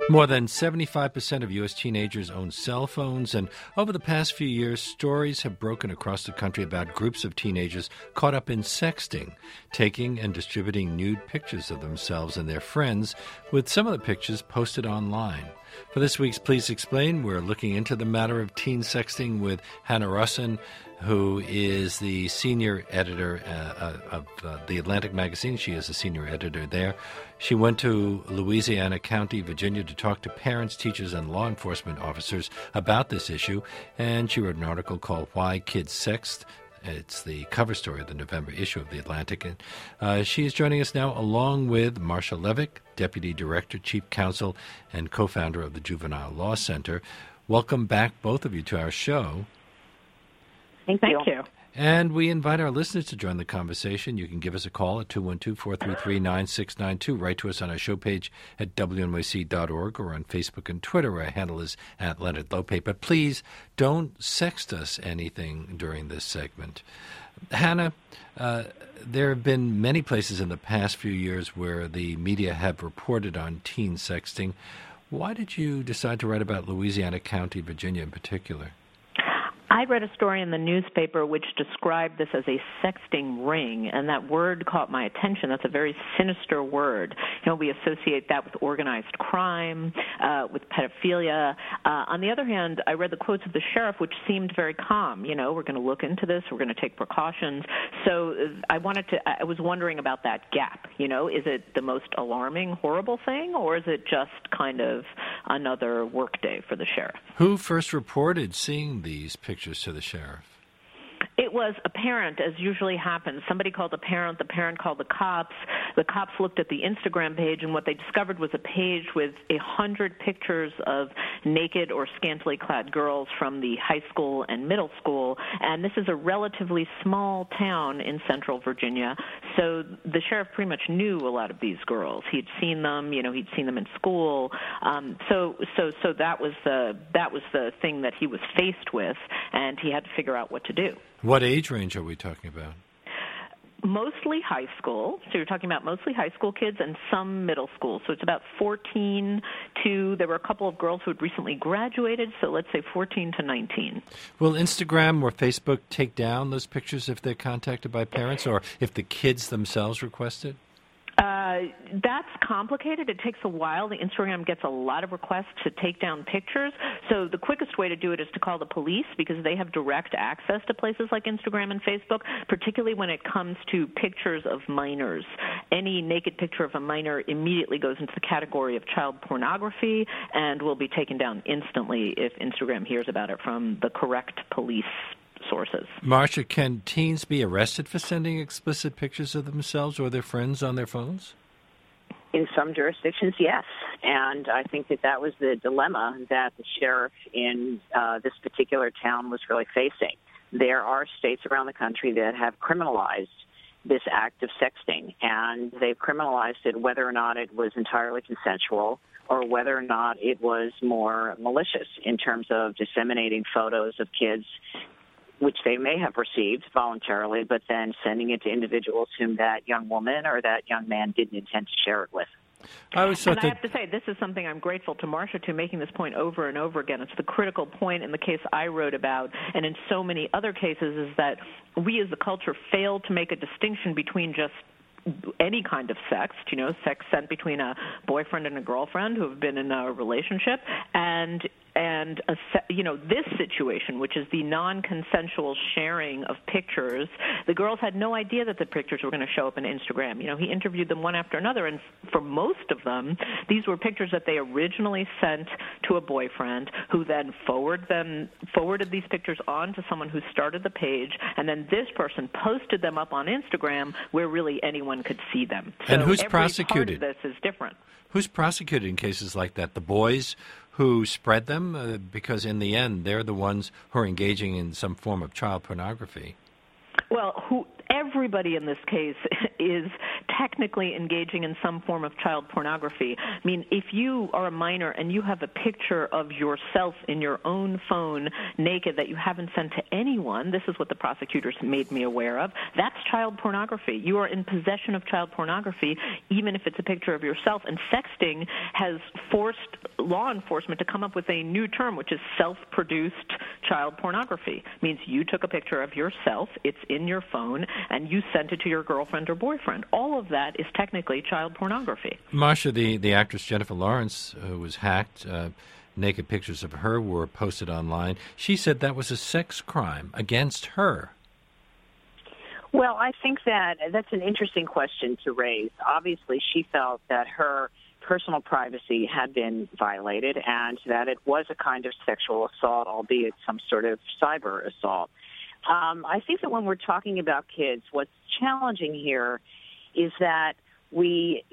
More than 75% of U.S. teenagers own cell phones, and over the past few years, stories have broken across the country about groups of teenagers caught up in sexting, taking and distributing nude pictures of themselves and their friends, with some of the pictures posted online. For this week's Please Explain, we're looking into the matter of teen sexting with Hannah Russin, who is the senior editor of The Atlantic magazine. She is a senior editor there. She went to Louisiana County, Virginia, to talk to parents, teachers, and law enforcement officers about this issue, and she wrote an article called Why Kids Sext. It's the cover story of the November issue of The Atlantic. And she is joining us now along with Marcia Levick, Deputy Director, Chief Counsel, and co-founder of the Juvenile Law Center. Welcome back, both of you, to our show. Thank you. And we invite our listeners to join the conversation. You can give us a call at 212-433-9692. Write to us on our show page at WNYC.org or on Facebook and Twitter. Our handle is at Leonard Lopate. But please don't sext us anything during this segment. Hannah, there have been many places in the past few years where the media have reported on teen sexting. Why did you decide to write about Louisiana County, Virginia in particular? I read a story in the newspaper which described this as a sexting ring, and that word caught my attention. That's a very sinister word. We associate that with organized crime, with pedophilia. On the other hand, I read the quotes of the sheriff, which seemed very calm. We're going to look into this. We're going to take precautions. So I was wondering about that gap. Is it the most alarming, horrible thing, or is it just kind of another workday for the sheriff? Who first reported seeing these pictures to the sheriff? It was a parent, as usually happens. Somebody called the parent called the cops. The cops looked at the Instagram page, and what they discovered was a page with 100 pictures of naked or scantily clad girls from the high school and middle school. And this is a relatively small town in central Virginia, so the sheriff pretty much knew a lot of these girls. He'd seen them, he'd seen them in school. So that was the thing that he was faced with, and he had to figure out what to do. What age range are we talking about? Mostly high school. So you're talking about mostly high school kids and some middle school. So it's about 14 to, there were a couple of girls who had recently graduated, so let's say 14 to 19. Will Instagram or Facebook take down those pictures if they're contacted by parents or if the kids themselves request it? That's complicated. It takes a while. The Instagram gets a lot of requests to take down pictures. So the quickest way to do it is to call the police because they have direct access to places like Instagram and Facebook, particularly when it comes to pictures of minors. Any naked picture of a minor immediately goes into the category of child pornography and will be taken down instantly if Instagram hears about it from the correct police sources. Marcia, can teens be arrested for sending explicit pictures of themselves or their friends on their phones? In some jurisdictions, yes. And I think that was the dilemma that the sheriff in this particular town was really facing. There are states around the country that have criminalized this act of sexting, and they've criminalized it whether or not it was entirely consensual or whether or not it was more malicious in terms of disseminating photos of kids which they may have received voluntarily, but then sending it to individuals whom that young woman or that young man didn't intend to share it with. I have to say, this is something I'm grateful to Marcia to making this point over and over again. It's the critical point in the case I wrote about, and in so many other cases, is that we as a culture fail to make a distinction between just any kind of sex, sex sent between a boyfriend and a girlfriend who have been in a relationship, and this situation, which is the non-consensual sharing of pictures. The girls had no idea that the pictures were going to show up on Instagram. He interviewed them one after another, and for most of them, these were pictures that they originally sent to a boyfriend, who then forwarded these pictures on to someone who started the page, and then this person posted them up on Instagram where really anyone could see them. So and who's prosecuted? Part of this is different. Who's prosecuted in cases like that? The boys who spread them? Because in the end, they're the ones who are engaging in some form of child pornography. Well, everybody in this case is technically engaging in some form of child pornography. I mean, if you are a minor and you have a picture of yourself in your own phone naked that you haven't sent to anyone, this is what the prosecutors made me aware of, that's child pornography. You are in possession of child pornography, even if it's a picture of yourself. And sexting has forced law enforcement to come up with a new term, which is self-produced child pornography. It means you took a picture of yourself, it's in your phone, and you sent it to your girlfriend or boyfriend. All of that is technically child pornography. Marcia, the actress Jennifer Lawrence, who was hacked, naked pictures of her were posted online. She said that was a sex crime against her. Well, I think that's an interesting question to raise. Obviously, she felt that her personal privacy had been violated and that it was a kind of sexual assault, albeit some sort of cyber assault. I think that when we're talking about kids, what's challenging here is that we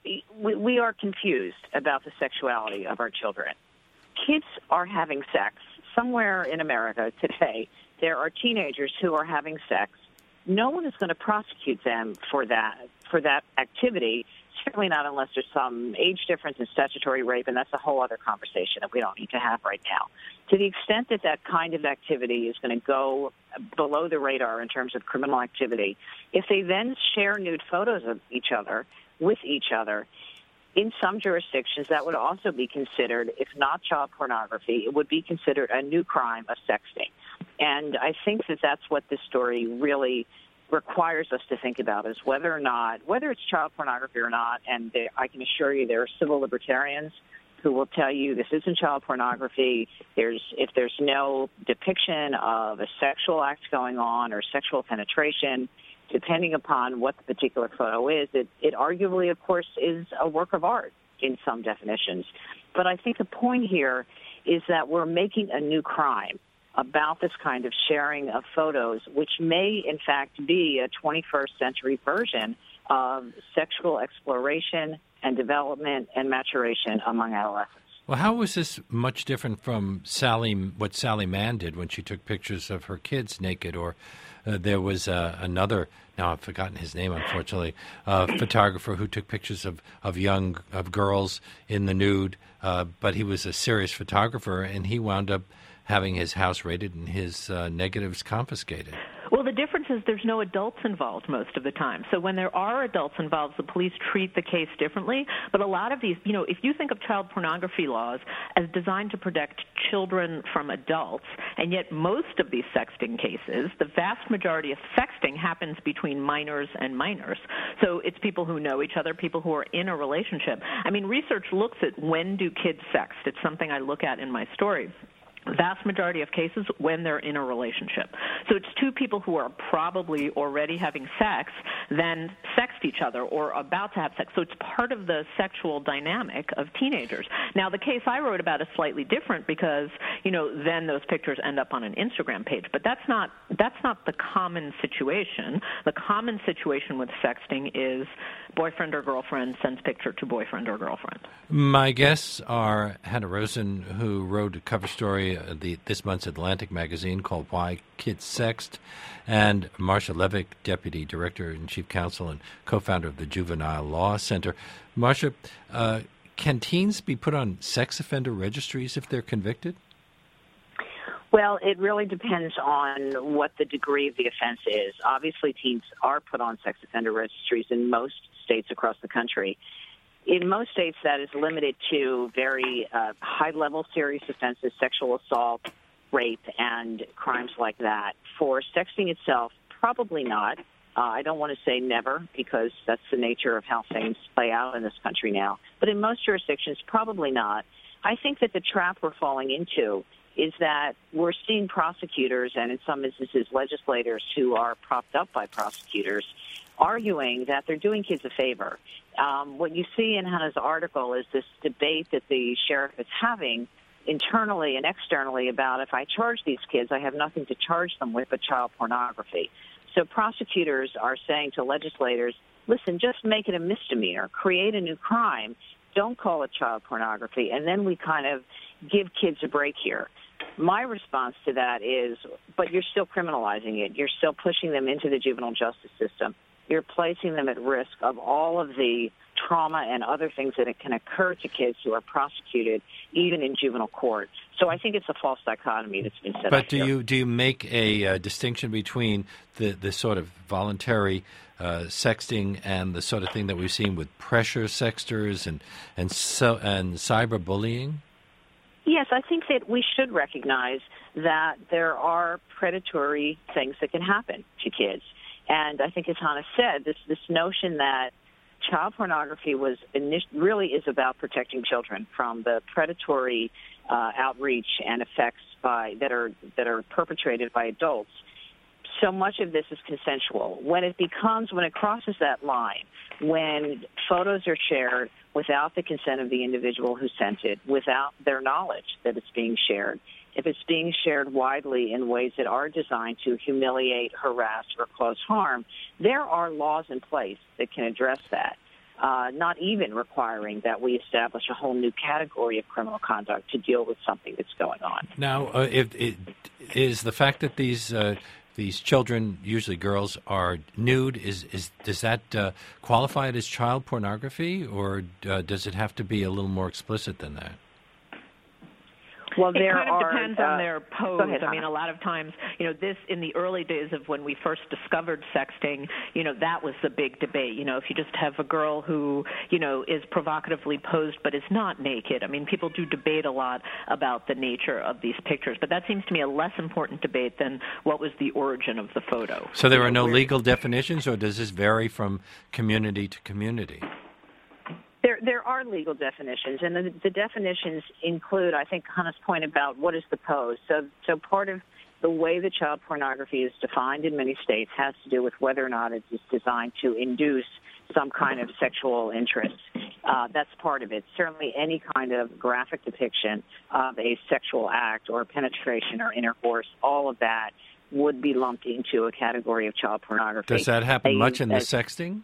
are confused about the sexuality of our children. Kids are having sex. Somewhere in America today, there are teenagers who are having sex. No one is going to prosecute them for that activity, certainly not unless there's some age difference in statutory rape, and that's a whole other conversation that we don't need to have right now. To the extent that that kind of activity is going to go below the radar in terms of criminal activity, if they then share nude photos of each other with each other, in some jurisdictions that would also be considered, if not child pornography, it would be considered a new crime of sexting. And I think that that's what this story really requires us to think about, is whether it's child pornography or not. And I can assure you there are civil libertarians who will tell you this isn't child pornography. If there's no depiction of a sexual act going on or sexual penetration, depending upon what the particular photo is, it arguably, of course, is a work of art in some definitions. But I think the point here is that we're making a new crime about this kind of sharing of photos, which may, in fact, be a 21st century version of sexual exploration and development and maturation among adolescents. Well, how was this much different from what Sally Mann did when she took pictures of her kids naked? Or there was another, now I've forgotten his name, unfortunately, photographer who took pictures of girls in the nude, but he was a serious photographer, and he wound up having his house raided and his negatives confiscated. Well, the difference is there's no adults involved most of the time. So when there are adults involved, the police treat the case differently. But a lot of these, if you think of child pornography laws as designed to protect children from adults, and yet most of these sexting cases, the vast majority of sexting happens between minors and minors. So it's people who know each other, people who are in a relationship. I mean, research looks at when do kids sext. It's something I look at in my story. Vast majority of cases when they're in a relationship. So it's two people who are probably already having sex, then sext each other or about to have sex. So it's part of the sexual dynamic of teenagers. Now, the case I wrote about is slightly different because, then those pictures end up on an Instagram page. But that's not the common situation. The common situation with sexting is boyfriend or girlfriend sends picture to boyfriend or girlfriend. My guests are Hannah Rosen, who wrote a cover story this month's Atlantic magazine called Why Kids Sext, and Marcia Levick, Deputy Director and Chief Counsel and co-founder of the Juvenile Law Center. Marcia, can teens be put on sex offender registries if they're convicted? Well, it really depends on what the degree of the offense is. Obviously, teens are put on sex offender registries in most states across the country. In most states, that is limited to very high-level serious offenses, sexual assault, rape, and crimes like that. For sexting itself, probably not. I don't want to say never, because that's the nature of how things play out in this country now. But in most jurisdictions, probably not. I think that the trap we're falling into is that we're seeing prosecutors and, in some instances, legislators who are propped up by prosecutors arguing that they're doing kids a favor. What you see in Hannah's article is this debate that the sheriff is having internally and externally about, if I charge these kids, I have nothing to charge them with but child pornography. So prosecutors are saying to legislators, listen, just make it a misdemeanor, create a new crime, don't call it child pornography, and then we kind of give kids a break here. My response to that is, but you're still criminalizing it. You're still pushing them into the juvenile justice system. you're placing them at risk of all of the trauma and other things that can occur to kids who are prosecuted, even in juvenile court. So I think it's a false dichotomy that's been set up. But do you make a distinction between the sort of voluntary sexting and the sort of thing that we've seen with pressure sexters and cyberbullying? Yes, I think that we should recognize that there are predatory things that can happen to kids. And I think, as Hannah said, this notion that child pornography really is about protecting children from the predatory outreach and effects that are perpetrated by adults. So much of this is consensual. When it crosses that line, when photos are shared without the consent of the individual who sent it, without their knowledge that it's being shared, if it's being shared widely in ways that are designed to humiliate, harass, or cause harm, there are laws in place that can address that, not even requiring that we establish a whole new category of criminal conduct to deal with something that's going on. Now, is the fact that these children, usually girls, are nude, does that qualify it as child pornography, or does it have to be a little more explicit than that? Well, it kind of depends on their pose. Ahead, I mean, a lot of times, this in the early days of when we first discovered sexting, that was the big debate. If you just have a girl who, is provocatively posed but is not naked. I mean, people do debate a lot about the nature of these pictures, but that seems to me a less important debate than what was the origin of the photo. So there are no legal definitions, or does this vary from community to community? There are legal definitions, and the definitions include, I think, Hannah's point about what is the pose. So part of the way that child pornography is defined in many states has to do with whether or not it is designed to induce some kind of sexual interest. That's part of it. Certainly any kind of graphic depiction of a sexual act or penetration or intercourse, all of that would be lumped into a category of child pornography. Does that happen much in the sexting?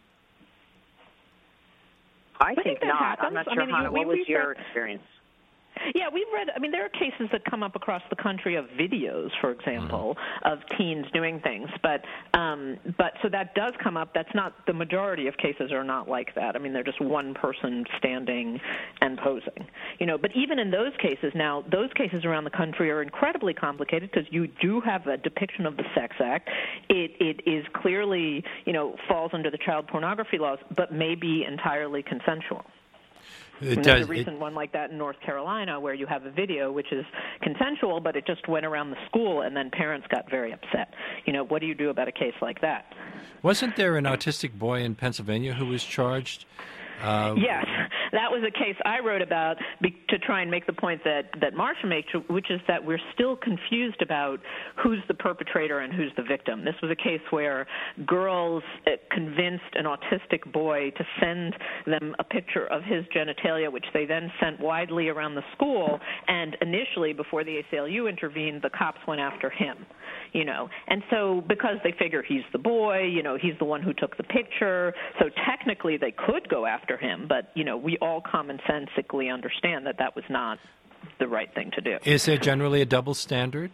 I think not. Happens. I'm not sure, Hannah. What was your experience? Yeah, we've read, there are cases that come up across the country of videos, for example, of teens doing things. But so that does come up. That's not, the majority of cases are not like that. They're just one person standing and posing. But even in those cases now, those cases around the country are incredibly complicated because you do have a depiction of the sex act. It is clearly, falls under the child pornography laws, but may be entirely consensual. There's a recent one like that in North Carolina where you have a video which is consensual, but it just went around the school, and then parents got very upset. What do you do about a case like that? Wasn't there an autistic boy in Pennsylvania who was charged? Yes, that was a case I wrote about to try and make the point that Marcia makes, which is that we're still confused about who's the perpetrator and who's the victim. This was a case where girls convinced an autistic boy to send them a picture of his genitalia, which they then sent widely around the school, and initially, before the ACLU intervened, the cops went after him. And so because they figure he's the boy, he's the one who took the picture, so technically they could go after him, but, we all commonsensically understand that was not the right thing to do. Is there generally a double standard?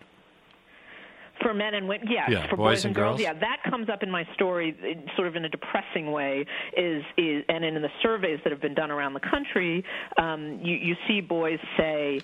For men and women, yes. Yeah, for boys and girls, yeah. That comes up in my story sort of in a depressing way, and in the surveys that have been done around the country, you see boys say,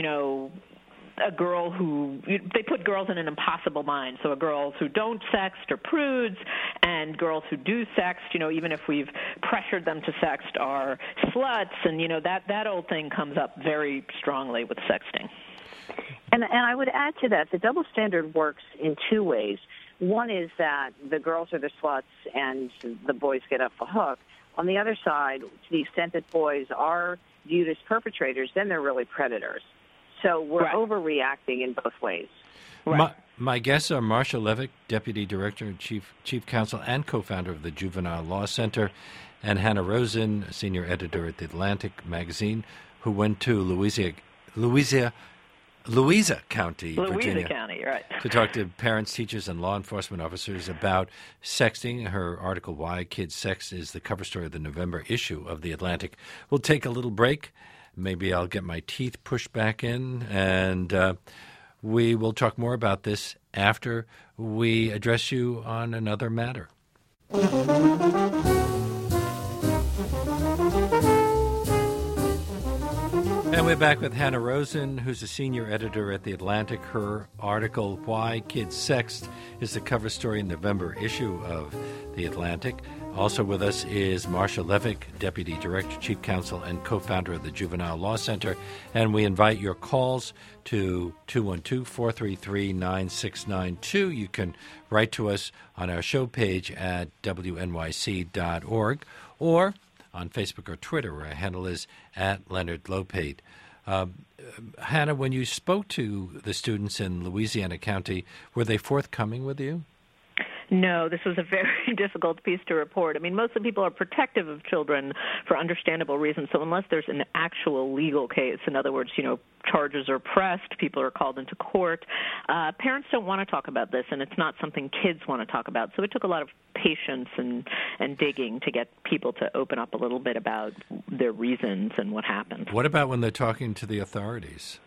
a girl they put girls in an impossible mind. So girls who don't sext are prudes, and girls who do sext, even if we've pressured them to sext, are sluts. And, that old thing comes up very strongly with sexting. And I would add to that, the double standard works in two ways. One is that the girls are the sluts and the boys get off the hook. On the other side, to the extent that boys are viewed as perpetrators, then they're really predators. So we're overreacting in both ways. Right. My guests are Marcia Levick, Deputy Director and Chief Counsel and co-founder of the Juvenile Law Center, and Hannah Rosen, Senior Editor at The Atlantic magazine, who went to Louisa County, Virginia, right, to talk to parents, teachers, and law enforcement officers about sexting. Her article, Why Kids Sex, is the cover story of the November issue of The Atlantic. We'll take a little break. Maybe I'll get my teeth pushed back in, and we will talk more about this after we address you on another matter. And we're back with Hannah Rosen, who's a senior editor at The Atlantic. Her article, Why Kids Sext, is the cover story in the November issue of The Atlantic. Also with us is Marcia Levick, Deputy Director, Chief Counsel, and co-founder of the Juvenile Law Center. And we invite your calls to 212-433-9692. You can write to us on our show page at wnyc.org or on Facebook or Twitter, where our handle is at Leonard Lopate. Hannah, when you spoke to the students in Louisiana County, were they forthcoming with you? No, this was a very difficult piece to report. I mean, most of the people are protective of children for understandable reasons. So unless there's an actual legal case, in other words, charges are pressed, people are called into court, parents don't want to talk about this, and it's not something kids want to talk about. So it took a lot of patience and digging to get people to open up a little bit about their reasons and what happened. What about when they're talking to the authorities?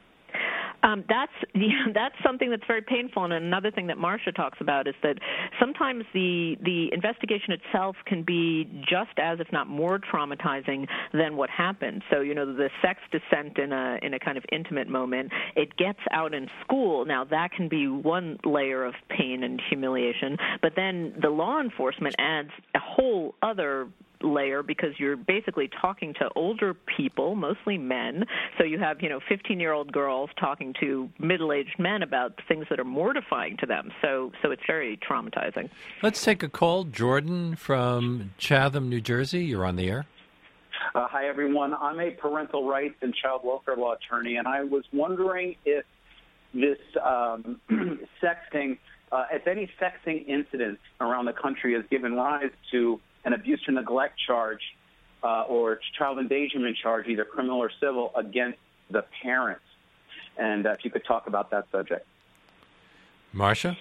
That's something that's very painful, and another thing that Marcia talks about is that sometimes the investigation itself can be just as, if not more, traumatizing than what happened. So, the sex descent in a kind of intimate moment, it gets out in school. Now, that can be one layer of pain and humiliation, but then the law enforcement adds a whole other layer because you're basically talking to older people, mostly men. So you have, 15-year-old girls talking to middle-aged men about things that are mortifying to them. So it's very traumatizing. Let's take a call. Jordan from Chatham, New Jersey. You're on the air. Hi, everyone. I'm a parental rights and child welfare law attorney, and I was wondering if this sexting, if any sexting incident around the country has given rise to an abuse or neglect charge or child endangerment charge, either criminal or civil, against the parents. And if you could talk about that subject. Marcia?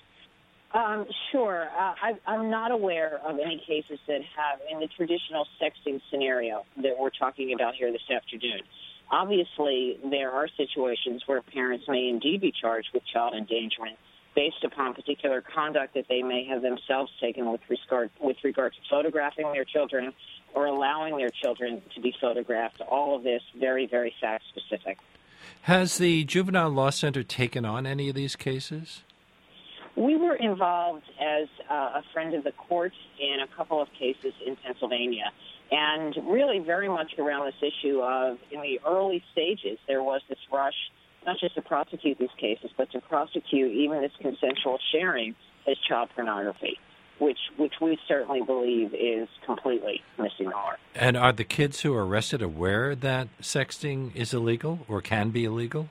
Sure. I'm not aware of any cases that have, in the traditional sexting scenario that we're talking about here this afternoon. Obviously, there are situations where parents may indeed be charged with child endangerment based upon particular conduct that they may have themselves taken with regard to photographing their children or allowing their children to be photographed. All of this very, very fact-specific. Has the Juvenile Law Center taken on any of these cases? We were involved as a friend of the court in a couple of cases in Pennsylvania, and really very much around this issue of, in the early stages, there was this rush not just to prosecute these cases, but to prosecute even this consensual sharing as child pornography, which we certainly believe is completely missing the mark. And are the kids who are arrested aware that sexting is illegal or can be illegal?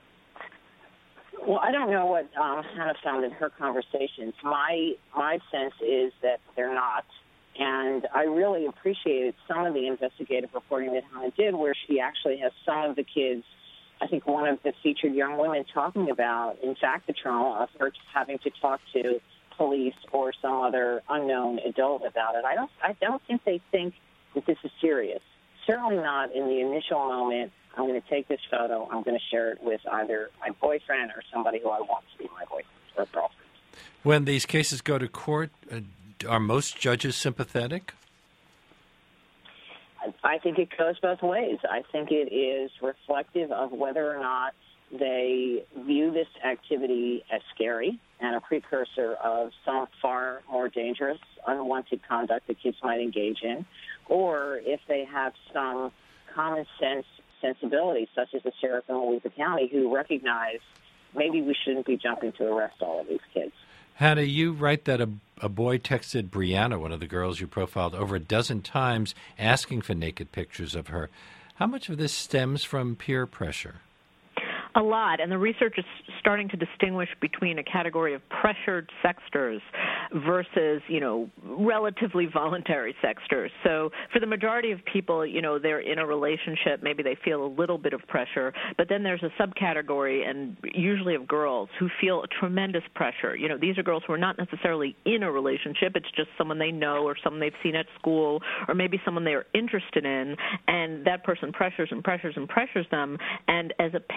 Well, I don't know what Hannah found in her conversations. My sense is that they're not, and I really appreciated some of the investigative reporting that Hannah did, where she actually has some of the kids, I think one of the featured young women, talking about, in fact, the trauma of her having to talk to police or some other unknown adult about it. I don't think they think that this is serious. Certainly not in the initial moment. I'm going to take this photo. I'm going to share it with either my boyfriend or somebody who I want to be my boyfriend or girlfriend. When these cases go to court, are most judges sympathetic? I think it goes both ways. I think it is reflective of whether or not they view this activity as scary and a precursor of some far more dangerous, unwanted conduct that kids might engage in, or if they have some common sense sensibility, such as the sheriff in Louisa County, who recognize maybe we shouldn't be jumping to arrest all of these kids. Hannah, you write that a boy texted Brianna, one of the girls you profiled, over a dozen times asking for naked pictures of her. How much of this stems from peer pressure? A lot, and the research is starting to distinguish between a category of pressured sexters versus, relatively voluntary sexters. So for the majority of people, they're in a relationship, maybe they feel a little bit of pressure, but then there's a subcategory, and usually of girls, who feel a tremendous pressure. These are girls who are not necessarily in a relationship, it's just someone they know or someone they've seen at school or maybe someone they're interested in, and that person pressures and pressures and pressures them, and as a parent, you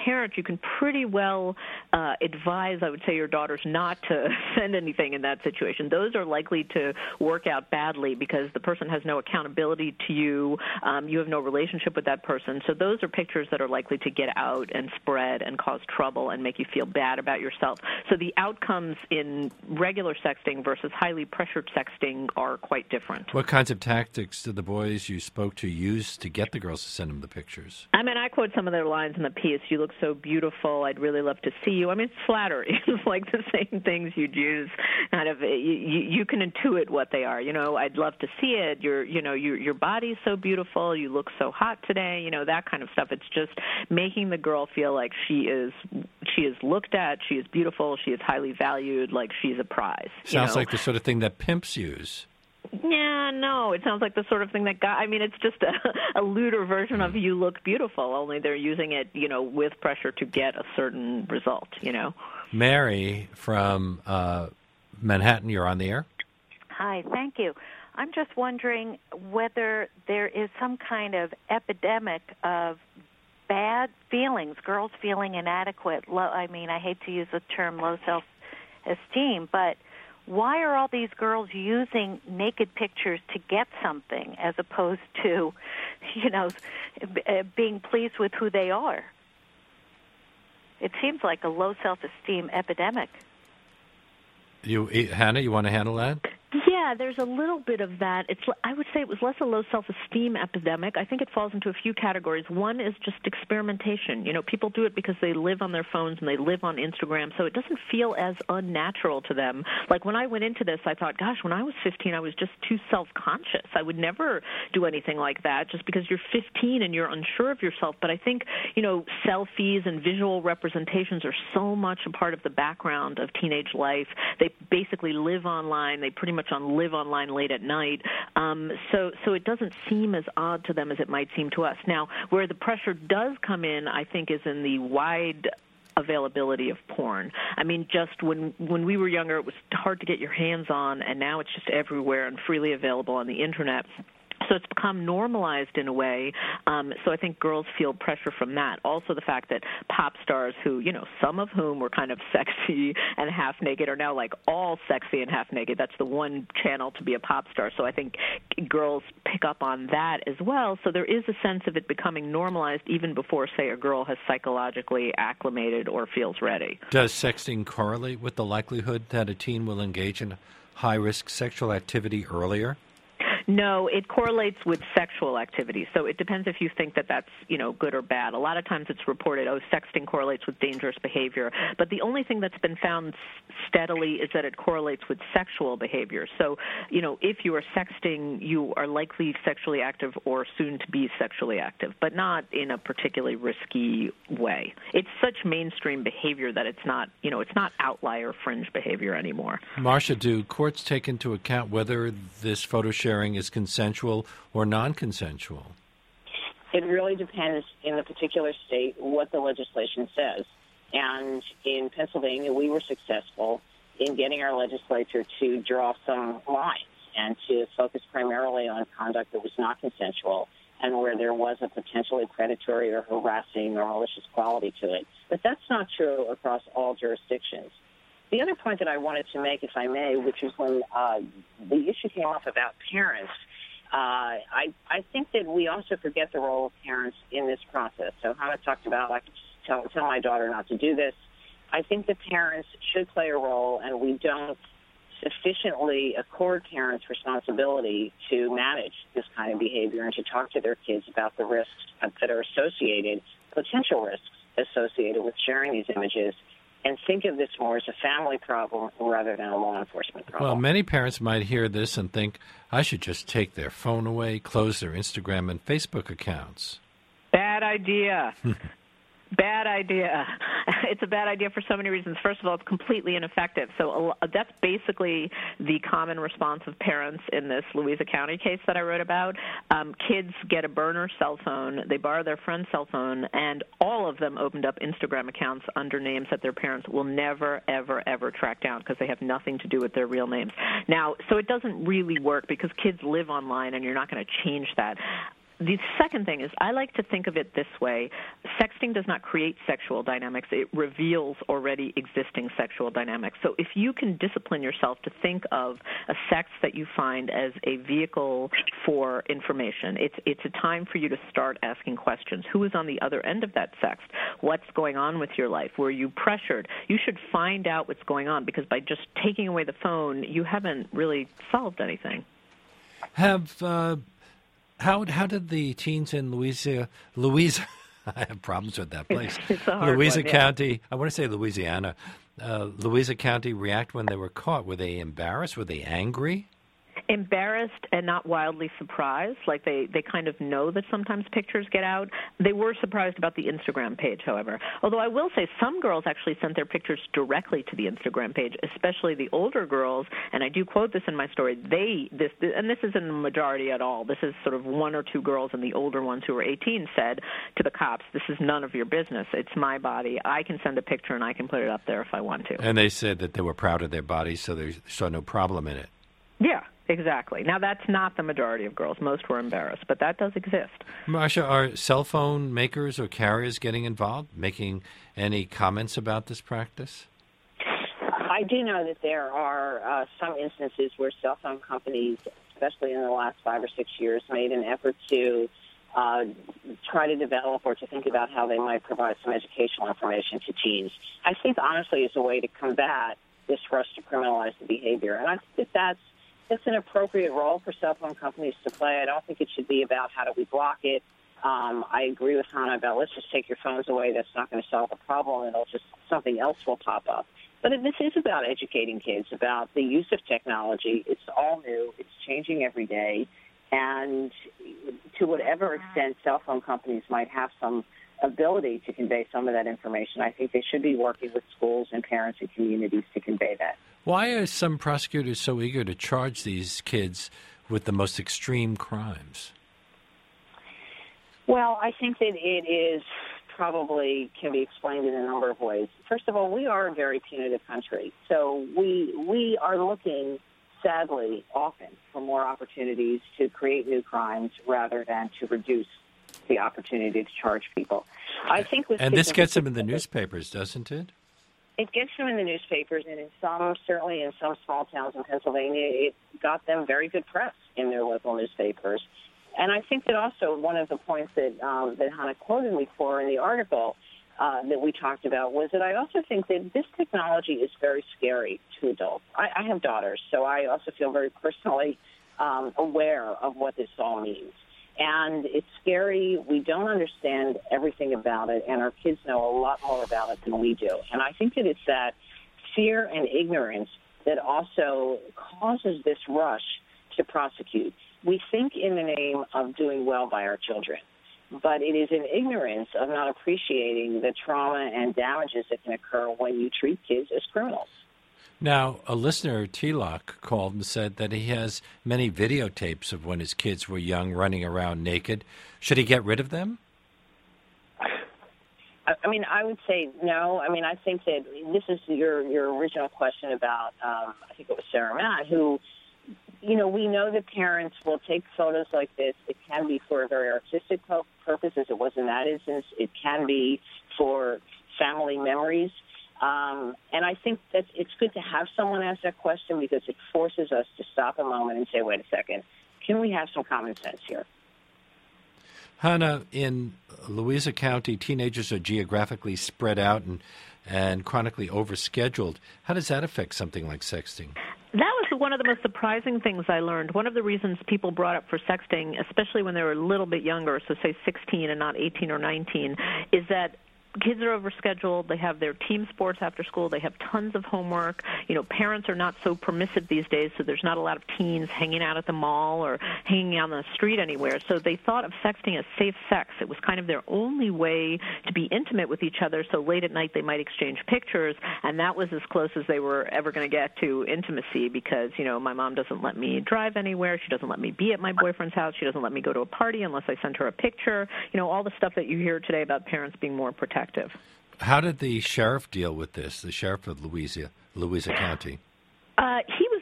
can pretty well advise, I would say, your daughters not to send anything in that situation. Those are likely to work out badly because the person has no accountability to you. You have no relationship with that person. So those are pictures that are likely to get out and spread and cause trouble and make you feel bad about yourself. So the outcomes in regular sexting versus highly pressured sexting are quite different. What kinds of tactics did the boys you spoke to use to get the girls to send them the pictures? I mean, I quote some of their lines in the piece. You look so beautiful. I'd really love to see you. I mean, it's flattery. It's like the same things you'd use. Kind of, you can intuit what they are. You know, I'd love to see it. Your body's so beautiful. You look so hot today. You know, that kind of stuff. It's just making the girl feel like she is looked at. She is beautiful. She is highly valued. Like she's a prize. Sounds like the sort of thing that pimps use. Yeah, no, it sounds like the sort of thing that it's just a lewder version of you look beautiful, only they're using it, with pressure to get a certain result, Mary from Manhattan, you're on the air. Hi, thank you. I'm just wondering whether there is some kind of epidemic of bad feelings, girls feeling inadequate. I hate to use the term low self-esteem, but why are all these girls using naked pictures to get something as opposed to, being pleased with who they are? It seems like a low self-esteem epidemic. Hannah, you want to handle that? Yeah, there's a little bit of that. I would say it was less a low self-esteem epidemic. I think it falls into a few categories. One is just experimentation. People do it because they live on their phones and they live on Instagram, so it doesn't feel as unnatural to them. Like when I went into this, I thought, gosh, when I was 15, I was just too self-conscious. I would never do anything like that just because you're 15 and you're unsure of yourself. But I think, selfies and visual representations are so much a part of the background of teenage life. They basically live online. They pretty much live online late at night. So it doesn't seem as odd to them as it might seem to us. Now, where the pressure does come in, I think, is in the wide availability of porn. I mean, just when we were younger, it was hard to get your hands on, and now it's just everywhere and freely available on the Internet. So it's become normalized in a way, so I think girls feel pressure from that. Also the fact that pop stars who, some of whom were kind of sexy and half-naked are now like all sexy and half-naked. That's the one channel to be a pop star. So I think girls pick up on that as well. So there is a sense of it becoming normalized even before, say, a girl has psychologically acclimated or feels ready. Does sexting correlate with the likelihood that a teen will engage in high-risk sexual activity earlier? No, it correlates with sexual activity. So it depends if you think that that's, good or bad. A lot of times it's reported, sexting correlates with dangerous behavior. But the only thing that's been found steadily is that it correlates with sexual behavior. So, if you are sexting, you are likely sexually active or soon to be sexually active, but not in a particularly risky way. It's such mainstream behavior that it's not, it's not outlier fringe behavior anymore. Marcia, do courts take into account whether this photo sharing is consensual or non-consensual? It really depends in the particular state what the legislation says. And in Pennsylvania, we were successful in getting our legislature to draw some lines and to focus primarily on conduct that was not consensual and where there was a potentially predatory or harassing or malicious quality to it. But that's not true across all jurisdictions. The other point that I wanted to make, if I may, which is when the issue came up about parents, I think that we also forget the role of parents in this process. So Hannah talked about, I could tell my daughter not to do this. I think that parents should play a role, and we don't sufficiently accord parents responsibility to manage this kind of behavior and to talk to their kids about the risks that are associated, potential risks associated with sharing these images, and think of this more as a family problem rather than a law enforcement problem. Well, many parents might hear this and think, I should just take their phone away, close their Instagram and Facebook accounts. Bad idea. Bad idea. It's a bad idea for so many reasons. First of all, it's completely ineffective. So that's basically the common response of parents in this Louisa County case that I wrote about. Kids get a burner cell phone. They borrow their friend's cell phone, and all of them opened up Instagram accounts under names that their parents will never, ever, ever track down because they have nothing to do with their real names. Now, so it doesn't really work because kids live online, and you're not going to change that. The second thing is I like to think of it this way. Sexting does not create sexual dynamics. It reveals already existing sexual dynamics. So if you can discipline yourself to think of a sext that you find as a vehicle for information, it's a time for you to start asking questions. Who is on the other end of that sext? What's going on with your life? Were you pressured? You should find out what's going on, because by just taking away the phone, you haven't really solved anything. How did the teens in Louisa? I have problems with that place. It's a hard Louisa one, yeah. County. I want to say Louisiana. Louisa County react when they were caught? Were they embarrassed? Were they angry? Embarrassed and not wildly surprised. Like they kind of know that sometimes pictures get out. They were surprised about the Instagram page, however. Although I will say some girls actually sent their pictures directly to the Instagram page, especially the older girls. And I do quote this in my story. This isn't a majority at all. This is sort of one or two girls, and the older ones who were 18 said to the cops, "This is none of your business. It's my body. I can send a picture and I can put it up there if I want to." And they said that they were proud of their bodies, so they saw no problem in it. Yeah. Exactly. Now, that's not the majority of girls. Most were embarrassed, but that does exist. Marcia, are cell phone makers or carriers getting involved, making any comments about this practice? I do know that there are some instances where cell phone companies, especially in the last 5 or 6 years, made an effort to try to develop or to think about how they might provide some educational information to teens. I think, honestly, it's a way to combat this rush to criminalize the behavior. And I think that it's an appropriate role for cell phone companies to play. I don't think it should be about how do we block it. I agree with Hannah about let's just take your phones away. That's not going to solve the problem. It'll just something else will pop up. But this is about educating kids about the use of technology. It's all new. It's changing every day. And to whatever extent cell phone companies might have some ability to convey some of that information, I think they should be working with schools and parents and communities to convey that. Why are some prosecutors so eager to charge these kids with the most extreme crimes? Well, I think that it is probably can be explained in a number of ways. First of all, we are a very punitive country. So we are looking, sadly, often for more opportunities to create new crimes rather than to reduce the opportunity to charge people. I think and this gets them in the newspapers, doesn't it? It gets them in the newspapers, and certainly in some small towns in Pennsylvania, it got them very good press in their local newspapers. And I think that also one of the points that Hannah quoted me for in the article that we talked about was that I also think that this technology is very scary to adults. I have daughters, so I also feel very personally aware of what this all means. And it's scary. We don't understand everything about it, and our kids know a lot more about it than we do. And I think that it's that fear and ignorance that also causes this rush to prosecute. We think in the name of doing well by our children, but it is an ignorance of not appreciating the trauma and damages that can occur when you treat kids as criminals. Now, a listener, T-Lock, called and said that he has many videotapes of when his kids were young running around naked. Should he get rid of them? I mean, I would say no. I mean, I think that this is your original question about, I think it was Sarah Matt, who, you know, we know that parents will take photos like this. It can be for a very artistic purpose, as it was in that instance. It can be for family memories. And I think that it's good to have someone ask that question because it forces us to stop a moment and say, wait a second, can we have some common sense here? Hannah, in Louisa County, teenagers are geographically spread out and chronically overscheduled. How does that affect something like sexting? That was one of the most surprising things I learned. One of the reasons people brought up for sexting, especially when they were a little bit younger, so say 16 and not 18 or 19, is that kids are overscheduled. They have their team sports after school. They have tons of homework. You know, parents are not so permissive these days, so there's not a lot of teens hanging out at the mall or hanging out on the street anywhere. So they thought of sexting as safe sex. It was kind of their only way to be intimate with each other, so late at night they might exchange pictures, and that was as close as they were ever going to get to intimacy because, you know, my mom doesn't let me drive anywhere. She doesn't let me be at my boyfriend's house. She doesn't let me go to a party unless I send her a picture. You know, all the stuff that you hear today about parents being more protective. How did the sheriff deal with this, the sheriff of Louisa County? He was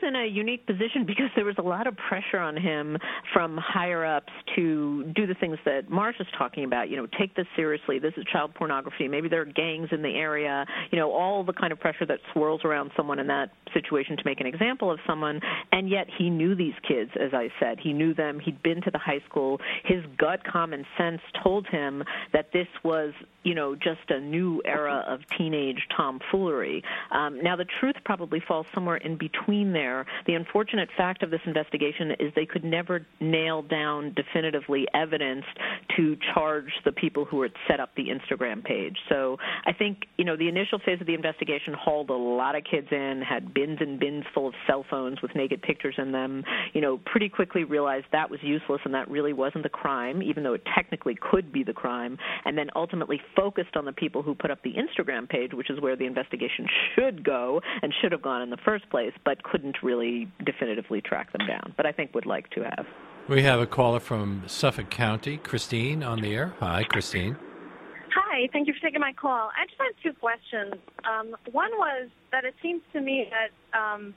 in a unique position because there was a lot of pressure on him from higher-ups to do the things that Marsha's talking about, take this seriously. This is child pornography. Maybe there are gangs in the area, all the kind of pressure that swirls around someone in that situation to make an example of someone, and yet he knew these kids, as I said. He knew them. He'd been to the high school. His gut common sense told him that this was, just a new era of teenage tomfoolery. Now, the truth probably falls somewhere in between there. The unfortunate fact of this investigation is they could never nail down definitively evidence to charge the people who had set up the Instagram page. So I think, the initial phase of the investigation hauled a lot of kids in, had bins and bins full of cell phones with naked pictures in them, pretty quickly realized that was useless and that really wasn't the crime, even though it technically could be the crime, and then ultimately focused on the people who put up the Instagram page, which is where the investigation should go and should have gone in the first place, but couldn't really definitively track them down, but I think would like to have. We have a caller from Suffolk County, Christine, on the air. Hi, Christine. Hi, thank you for taking my call. I just had two questions. One was that it seems to me that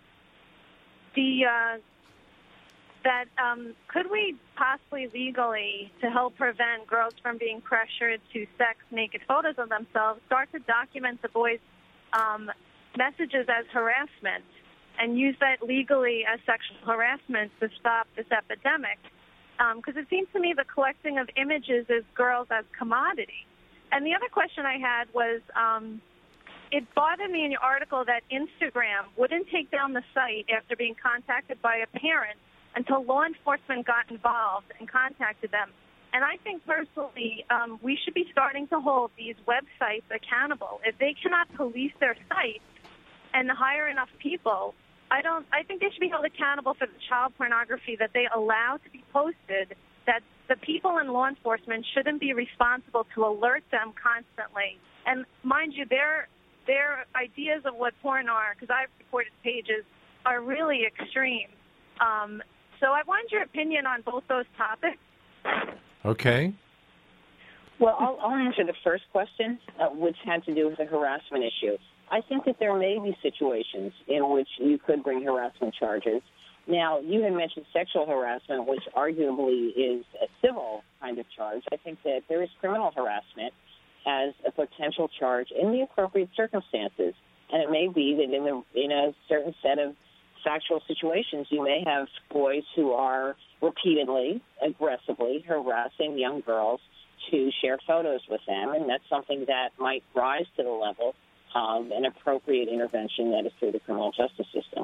could we possibly legally, to help prevent girls from being pressured to sex naked photos of themselves, start to document the boys' messages as harassment and use that legally as sexual harassment to stop this epidemic? Because it seems to me the collecting of images is girls as commodity. And the other question I had was, it bothered me in your article that Instagram wouldn't take down the site after being contacted by a parent until law enforcement got involved and contacted them. And I think personally, we should be starting to hold these websites accountable. If they cannot police their sites and hire enough people, I think they should be held accountable for the child pornography that they allow to be posted, that the people in law enforcement shouldn't be responsible to alert them constantly. And mind you, their ideas of what porn are, because I've reported pages, are really extreme. So I wanted your opinion on both those topics. Okay. Well, I'll answer the first question, which had to do with the harassment issue. I think that there may be situations in which you could bring harassment charges. Now, you had mentioned sexual harassment, which arguably is a civil kind of charge. I think that there is criminal harassment as a potential charge in the appropriate circumstances. And it may be that in a certain set of factual situations, you may have boys who are repeatedly, aggressively harassing young girls to share photos with them, and that's something that might rise to the level of an appropriate intervention that is through the criminal justice system.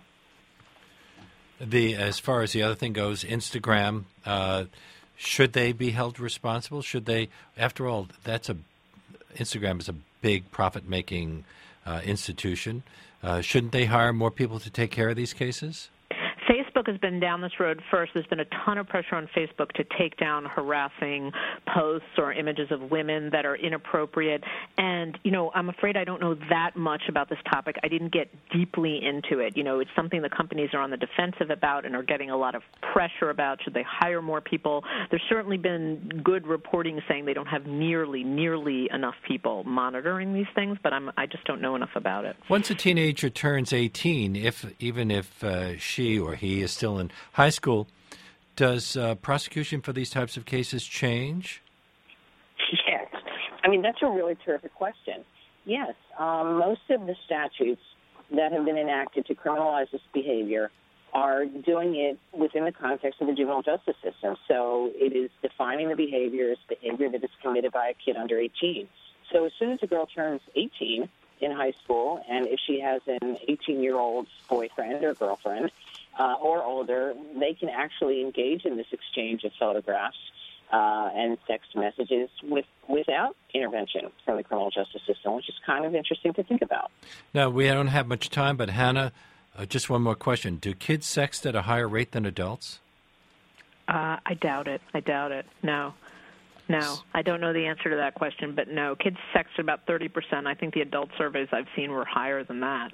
As far as the other thing goes, Instagram, should they be held responsible? Should they? After all, Instagram is a big profit-making institution. Shouldn't they hire more people to take care of these cases? Facebook has been down this road first. There's been a ton of pressure on Facebook to take down harassing posts or images of women that are inappropriate. And, I'm afraid I don't know that much about this topic. I didn't get deeply into it. It's something the companies are on the defensive about and are getting a lot of pressure about. Should they hire more people? There's certainly been good reporting saying they don't have nearly enough people monitoring these things, but I just don't know enough about it. Once a teenager turns 18, even if she or he is still in high school, does prosecution for these types of cases change? Yes. That's a really terrific question. Yes. Most of the statutes that have been enacted to criminalize this behavior are doing it within the context of the juvenile justice system. So it is defining the behavior as behavior that is committed by a kid under 18. So as soon as a girl turns 18 in high school, and if she has an 18-year-old boyfriend or girlfriend, or older, they can actually engage in this exchange of photographs and text messages without intervention from the criminal justice system, which is kind of interesting to think about. Now, we don't have much time, but Hannah, just one more question. Do kids sext at a higher rate than adults? I doubt it. No, I don't know the answer to that question, but no. Kids sext at about 30%. I think the adult surveys I've seen were higher than that.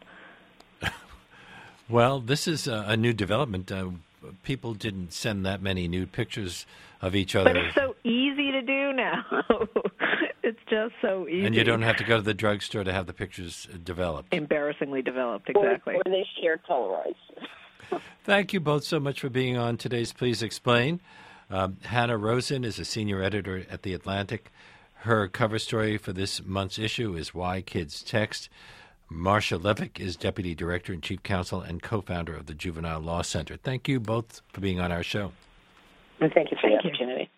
Well, this is a new development. People didn't send that many nude pictures of each other. But it's so easy to do now. It's just so easy. And you don't have to go to the drugstore to have the pictures developed. Embarrassingly developed, exactly. Or they share Polaroids. Thank you both so much for being on today's Please Explain. Hannah Rosen is a senior editor at The Atlantic. Her cover story for this month's issue is Why Kids Text. Marcia Levick is Deputy Director and Chief Counsel and co-founder of the Juvenile Law Center. Thank you both for being on our show. And thank you for the opportunity.